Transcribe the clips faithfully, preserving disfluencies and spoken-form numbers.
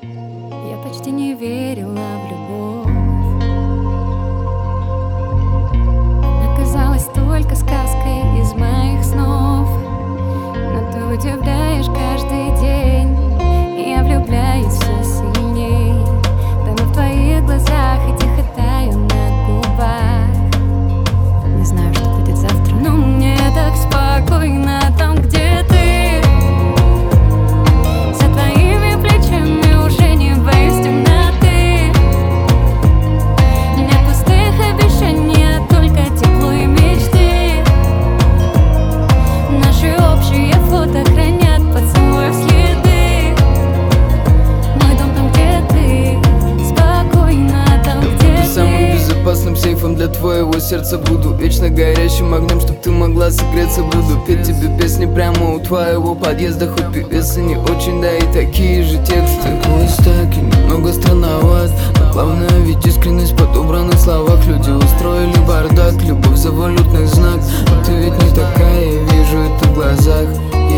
Я почти не верила в любовь. Она казалась только сказкой из моих снов. Но ты удивляешь каждый день, и я влюбляюсь все сильней. Тону в твоих глазах и тихо таю на губах. Не знаю, что будет завтра, но мне так спокойно там, где ты. За твоими плечами уже не боюсь темноты. Нет пустых обещаний, а только тепло и мечты. Наши общие фото хранят поцелуев следы. Мой дом там, где ты, спокойно там, где ты. Самым безопасным сейфом для твоего сердца буду. Вечно горящим огнем, чтоб ты могла согреться. Буду петь тебе песни прямо у твоего подъезда. Хоть певец и не очень, да и такие же тексты. Пусть так и немного странноват, но главное ведь искренность в подобранных словах. Люди устроили бардак, любовь за валютный знак. Но ты ведь не такая, я вижу это в глазах.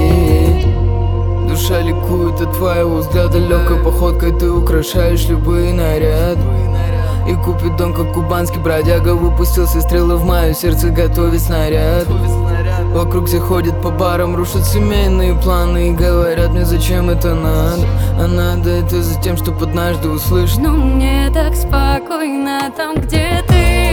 И душа ликует от твоего взгляда. Легкой походкой ты украшаешь любые наряды. И купидон, как кубанский бродяга, выпустился стрелы в мое сердце, готовит снаряд. Вокруг все ходят по барам, рушат семейные планы и говорят мне, зачем это надо. А надо это за тем, чтоб однажды услышать: но мне так спокойно там, где ты.